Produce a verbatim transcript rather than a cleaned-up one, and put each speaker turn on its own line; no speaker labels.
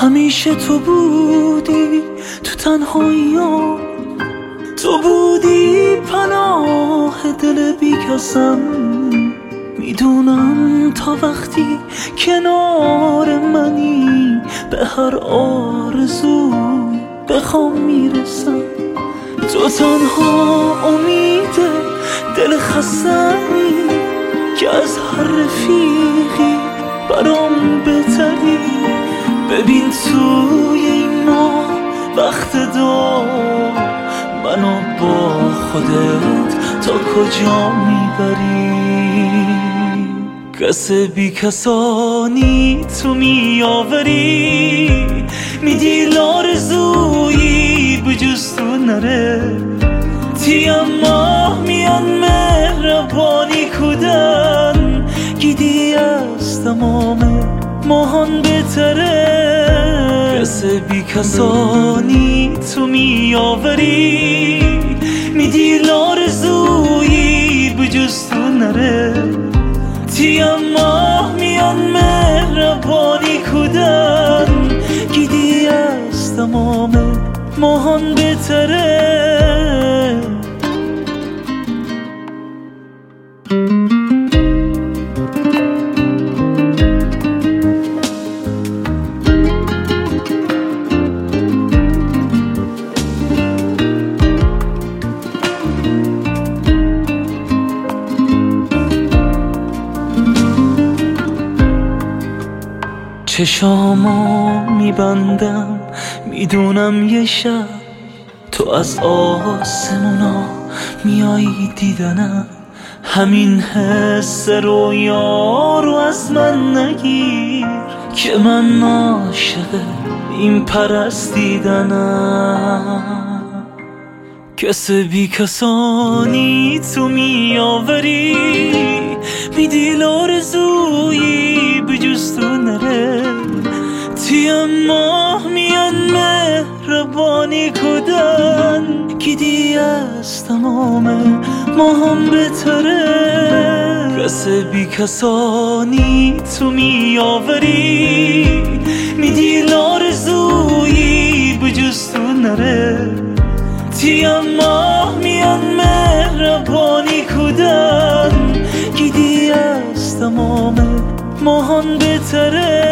همیشه تو بودی تو تنهاییام، تو بودی پناه دل بی کسم. میدونم تا وقتی کنار منی به هر آرزو بخوام میرسم. تو تنها امید دل خسته‌ای که از هر رفیقی برام بهتری. ببین توی این ماه وقت دار منو با خودت تا کجا میبری. کس بی کسانی تو میآوری، میدی لارزویی بجز تو نره. تیم ماه میان مهربانی کودن، گیدی از تمام ماهان بهتره. کس بی کسانی تو میآوری، میدی لارزویی بجز تو نره. تیم ماه میان مهربانی کودن، گیدی از تمام ماهان بهتره. چشامو میبندم میدونم یه شب تو از آسمونا میایی دیدنم. همین حس رویا رو از من نگیر که من عاشق این پرستیدنم. کس بی کسانی تو میآوری، میدی لارزویی بجز تو نره. تیم ماه میان مهربانی کودن، گیدی از تمام ماهم بهتره. کس بی کسانی تو میآوری، میدی لارزویی بجز تو نره. تیم ماه میان مهربانی کودن، گیدی از تمام ماهان بهتره.